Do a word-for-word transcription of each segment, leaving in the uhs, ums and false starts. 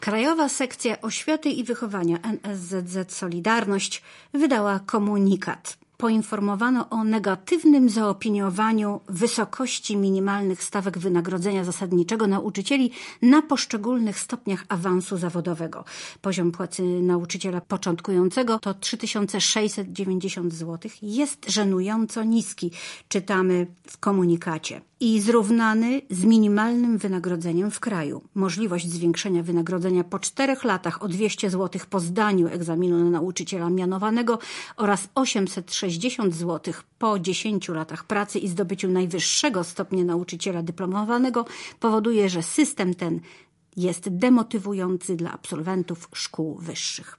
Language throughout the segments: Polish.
Krajowa Sekcja Oświaty i Wychowania N S Z Z Solidarność wydała komunikat. Poinformowano o negatywnym zaopiniowaniu wysokości minimalnych stawek wynagrodzenia zasadniczego nauczycieli na poszczególnych stopniach awansu zawodowego. Poziom płacy nauczyciela początkującego to trzy tysiące sześćset dziewięćdziesiąt złotych. Jest żenująco niski, czytamy w komunikacie. I zrównany z minimalnym wynagrodzeniem w kraju. Możliwość zwiększenia wynagrodzenia po czterech latach o dwieście złotych po zdaniu egzaminu na nauczyciela mianowanego oraz osiemset sześćdziesiąt złotych po dziesięciu latach pracy i zdobyciu najwyższego stopnia nauczyciela dyplomowanego powoduje, że system ten jest demotywujący dla absolwentów szkół wyższych.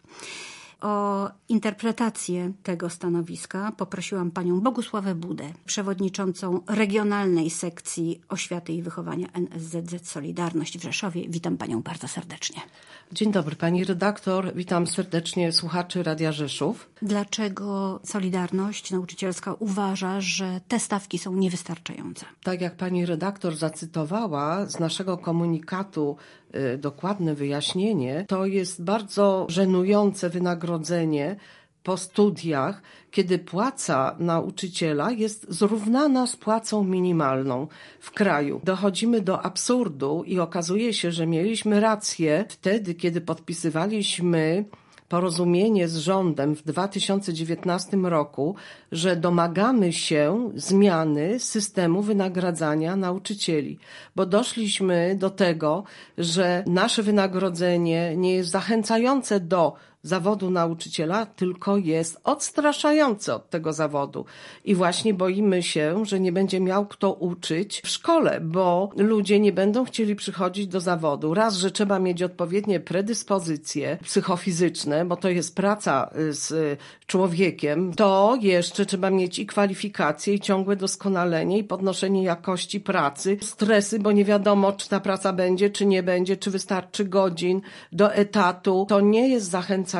O interpretację tego stanowiska poprosiłam panią Bogusławę Budę, przewodniczącą Regionalnej Sekcji Oświaty i Wychowania N S Z Z Solidarność w Rzeszowie. Witam panią bardzo serdecznie. Dzień dobry pani redaktor, witam serdecznie słuchaczy Radia Rzeszów. Dlaczego Solidarność Nauczycielska uważa, że te stawki są niewystarczające? Tak jak pani redaktor zacytowała z naszego komunikatu y, dokładne wyjaśnienie, to jest bardzo żenujące wynagrodzenie po studiach, kiedy płaca nauczyciela jest zrównana z płacą minimalną w kraju. Dochodzimy do absurdu i okazuje się, że mieliśmy rację wtedy, kiedy podpisywaliśmy porozumienie z rządem w dwa tysiące dziewiętnastym roku, że domagamy się zmiany systemu wynagradzania nauczycieli, bo doszliśmy do tego, że nasze wynagrodzenie nie jest zachęcające do zawodu nauczyciela, tylko jest odstraszające od tego zawodu. I właśnie boimy się, że nie będzie miał kto uczyć w szkole, bo ludzie nie będą chcieli przychodzić do zawodu. Raz, że trzeba mieć odpowiednie predyspozycje psychofizyczne, bo to jest praca z człowiekiem, to jeszcze trzeba mieć i kwalifikacje, i ciągłe doskonalenie, i podnoszenie jakości pracy, stresy, bo nie wiadomo, czy ta praca będzie, czy nie będzie, czy wystarczy godzin do etatu. To nie jest zachęcające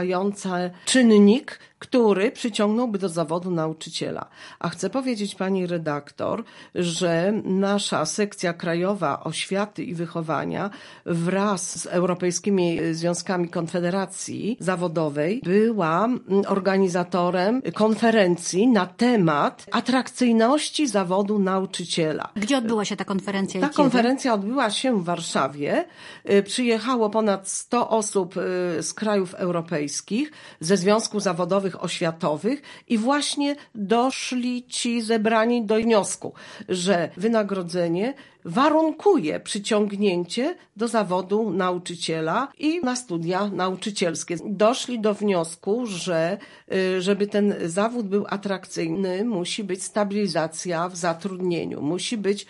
czynnik, który przyciągnąłby do zawodu nauczyciela. A chcę powiedzieć pani redaktor, że nasza sekcja krajowa oświaty i wychowania wraz z Europejskimi Związkami Konfederacji Zawodowej była organizatorem konferencji na temat atrakcyjności zawodu nauczyciela. Gdzie odbyła się ta konferencja? Ta i kiedy? konferencja odbyła się w Warszawie. Przyjechało ponad sto osób z krajów europejskich, ze związków zawodowych oświatowych i właśnie doszli ci zebrani do wniosku, że wynagrodzenie warunkuje przyciągnięcie do zawodu nauczyciela i na studia nauczycielskie. Doszli do wniosku, że żeby ten zawód był atrakcyjny, musi być stabilizacja w zatrudnieniu, musi być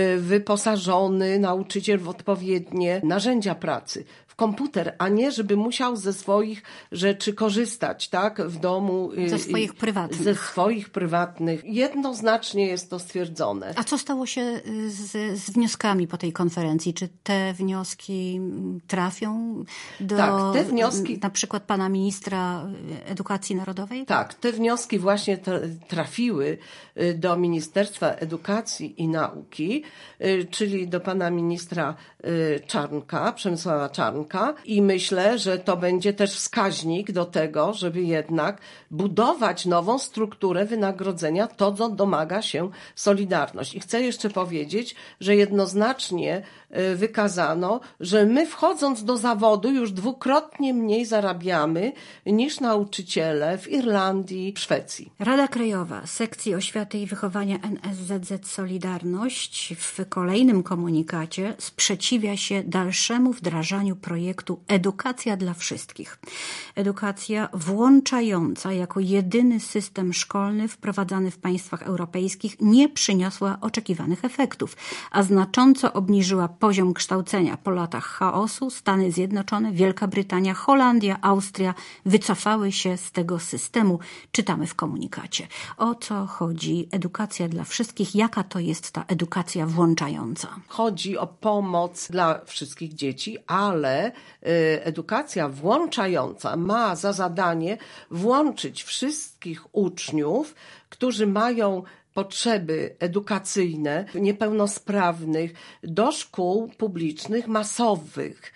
wyposażony nauczyciel w odpowiednie narzędzia pracy, komputer, a nie żeby musiał ze swoich rzeczy korzystać, tak, w domu. Ze swoich prywatnych. Ze swoich prywatnych. Jednoznacznie jest to stwierdzone. A co stało się z, z wnioskami po tej konferencji? Czy te wnioski trafią do tak, te wnioski, na przykład pana ministra Edukacji Narodowej? Tak, te wnioski właśnie trafiły do Ministerstwa Edukacji i Nauki, czyli do pana ministra Czarnka, Przemysława Czarnka, i myślę, że to będzie też wskaźnik do tego, żeby jednak budować nową strukturę wynagrodzenia, to co domaga się Solidarność. I chcę jeszcze powiedzieć, że jednoznacznie wykazano, że my wchodząc do zawodu już dwukrotnie mniej zarabiamy niż nauczyciele w Irlandii, w Szwecji. Rada Krajowa Sekcji Oświaty i Wychowania N S Z Z Solidarność w kolejnym komunikacie sprzeciwia się dalszemu wdrażaniu projektu Edukacja dla Wszystkich. Edukacja włączająca jako jedyny system szkolny wprowadzany w państwach europejskich nie przyniosła oczekiwanych efektów, a znacząco obniżyła poziom kształcenia. Po latach chaosu Stany Zjednoczone, Wielka Brytania, Holandia, Austria wycofały się z tego systemu. Czytamy w komunikacie. O co chodzi edukacja dla wszystkich? Jaka to jest ta edukacja włączająca? Chodzi o pomoc dla wszystkich dzieci, ale edukacja włączająca ma za zadanie włączyć wszystkich uczniów, którzy mają potrzeby edukacyjne niepełnosprawnych do szkół publicznych masowych.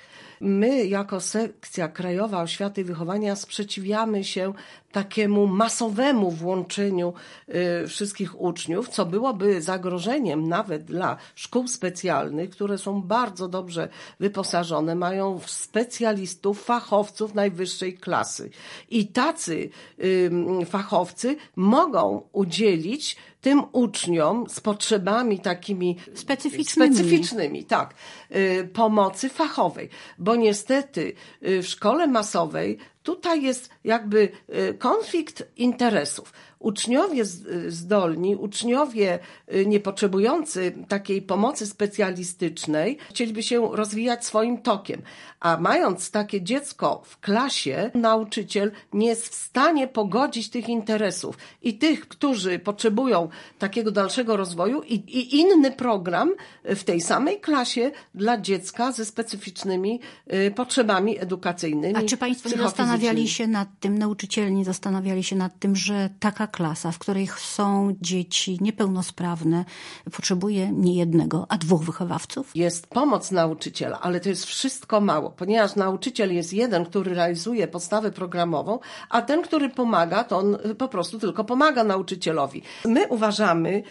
My jako sekcja krajowa oświaty i wychowania sprzeciwiamy się takiemu masowemu włączeniu y, wszystkich uczniów, co byłoby zagrożeniem nawet dla szkół specjalnych, które są bardzo dobrze wyposażone, mają specjalistów, fachowców najwyższej klasy. I tacy y, fachowcy mogą udzielić tym uczniom z potrzebami takimi specyficznymi, specyficznymi tak, y, pomocy fachowej, bo niestety y, w szkole masowej tutaj jest jakby konflikt interesów. Uczniowie zdolni, uczniowie niepotrzebujący takiej pomocy specjalistycznej chcieliby się rozwijać swoim tokiem, a mając takie dziecko w klasie, nauczyciel nie jest w stanie pogodzić tych interesów i tych, którzy potrzebują takiego dalszego rozwoju i, i inny program w tej samej klasie dla dziecka ze specyficznymi potrzebami edukacyjnymi. A czy Państwo nie zastanawiali się nad tym, nauczyciele nie zastanawiali się nad tym, że taka klasa, w której są dzieci niepełnosprawne, potrzebuje nie jednego, a dwóch wychowawców? Jest pomoc nauczyciela, ale to jest wszystko mało, ponieważ nauczyciel jest jeden, który realizuje podstawę programową, a ten, który pomaga, to on po prostu tylko pomaga nauczycielowi. My uważamy,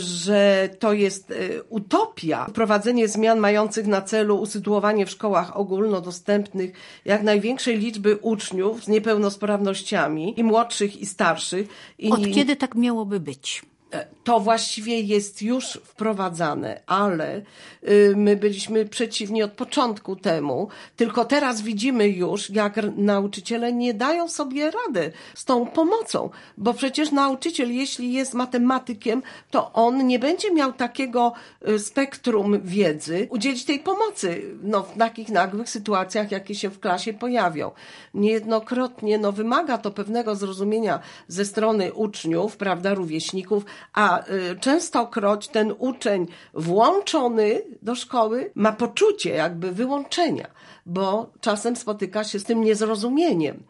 że to jest utopia, wprowadzenie zmian mających na celu usytuowanie w szkołach ogólnodostępnych jak największej liczby uczniów z niepełnosprawnościami, i młodszych, i starszych. I Od kiedy tak miałoby być? To właściwie jest już wprowadzane, ale my byliśmy przeciwni od początku temu, tylko teraz widzimy już, jak nauczyciele nie dają sobie rady z tą pomocą, bo przecież nauczyciel, jeśli jest matematykiem, to on nie będzie miał takiego spektrum wiedzy udzielić tej pomocy no, w takich nagłych sytuacjach, jakie się w klasie pojawią. Niejednokrotnie no, wymaga to pewnego zrozumienia ze strony uczniów, prawda, rówieśników, a y, częstokroć ten uczeń włączony do szkoły ma poczucie jakby wyłączenia, bo czasem spotyka się z tym niezrozumieniem.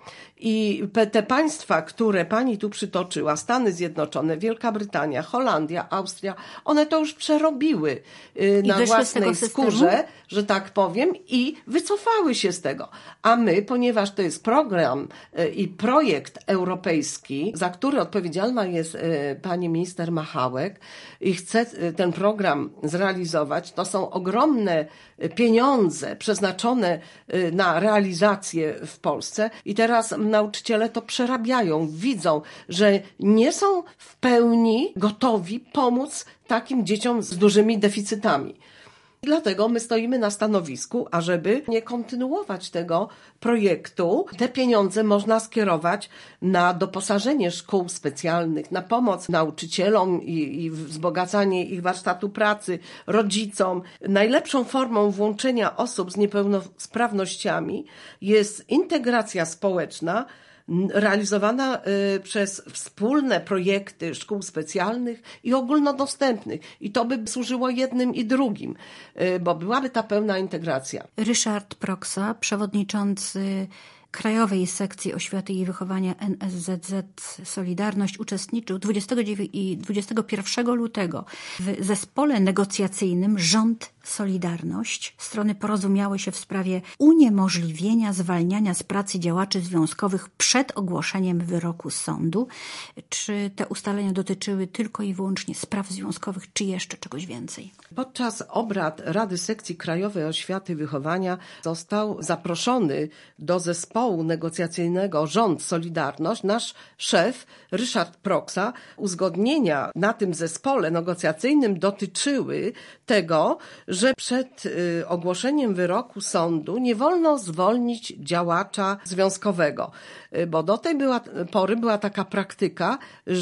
I te państwa, które pani tu przytoczyła, Stany Zjednoczone, Wielka Brytania, Holandia, Austria, one to już przerobiły y, na własnej skórze, że tak powiem, i wycofały się z tego. A my, ponieważ to jest program y, i projekt europejski, za który odpowiedzialna jest y, pani minister Machałek i chce y, ten program zrealizować, to są ogromne pieniądze przeznaczone y, na realizację w Polsce i teraz nauczyciele to przerabiają, widzą, że nie są w pełni gotowi pomóc takim dzieciom z dużymi deficytami. Dlatego my stoimy na stanowisku, ażeby nie kontynuować tego projektu. Te pieniądze można skierować na doposażenie szkół specjalnych, na pomoc nauczycielom i, i wzbogacanie ich warsztatu pracy, rodzicom. Najlepszą formą włączenia osób z niepełnosprawnościami jest integracja społeczna, realizowana y, przez wspólne projekty szkół specjalnych i ogólnodostępnych. I to by służyło jednym i drugim, y, bo byłaby ta pełna integracja. Ryszard Proksa, przewodniczący Krajowej Sekcji Oświaty i Wychowania N S Z Z Solidarność, uczestniczył dwudziestego dziewiątego i dwudziestego pierwszego lutego w zespole negocjacyjnym Rząd Solidarność. Strony porozumiały się w sprawie uniemożliwienia zwalniania z pracy działaczy związkowych przed ogłoszeniem wyroku sądu. Czy te ustalenia dotyczyły tylko i wyłącznie spraw związkowych, czy jeszcze czegoś więcej? Podczas obrad Rady Sekcji Krajowej Oświaty i Wychowania został zaproszony do zespołu negocjacyjnego Rząd Solidarność nasz szef Ryszard Proksa. Uzgodnienia na tym zespole negocjacyjnym dotyczyły tego, że przed y, ogłoszeniem wyroku sądu nie wolno zwolnić działacza związkowego, y, bo do tej była, pory była taka praktyka,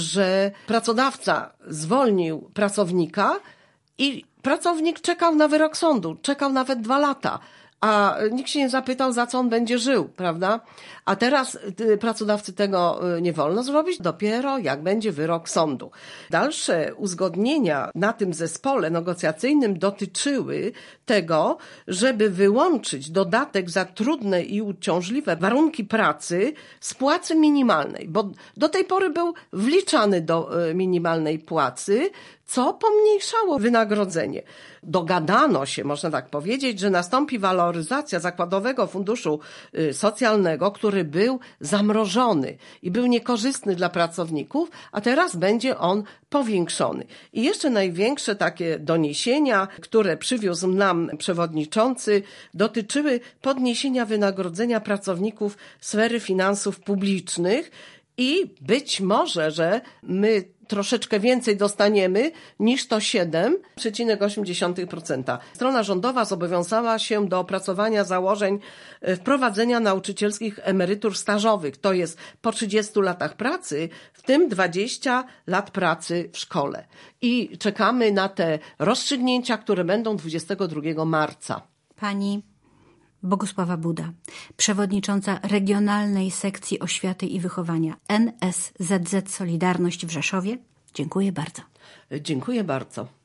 że pracodawca zwolnił pracownika i pracownik czekał na wyrok sądu, czekał nawet dwa lata. A nikt się nie zapytał, za co on będzie żył, prawda? A teraz pracodawcy tego nie wolno zrobić, dopiero jak będzie wyrok sądu. Dalsze uzgodnienia na tym zespole negocjacyjnym dotyczyły tego, żeby wyłączyć dodatek za trudne i uciążliwe warunki pracy z płacy minimalnej, bo do tej pory był wliczany do minimalnej płacy, co pomniejszało wynagrodzenie. Dogadano się, można tak powiedzieć, że nastąpi waloryzacja Zakładowego Funduszu Socjalnego, który był zamrożony i był niekorzystny dla pracowników, a teraz będzie on powiększony. I jeszcze największe takie doniesienia, które przywiózł nam przewodniczący, dotyczyły podniesienia wynagrodzenia pracowników sfery finansów publicznych i być może, że my troszeczkę więcej dostaniemy niż to siedem przecinek osiem procent. Strona rządowa zobowiązała się do opracowania założeń wprowadzenia nauczycielskich emerytur stażowych. To jest po trzydziestu latach pracy, w tym dwadzieścia lat pracy w szkole. I czekamy na te rozstrzygnięcia, które będą dwudziestego drugiego marca. Pani Bogusława Buda, przewodnicząca Regionalnej Sekcji Oświaty i Wychowania N S Z Z Solidarność w Rzeszowie. Dziękuję bardzo. Dziękuję bardzo.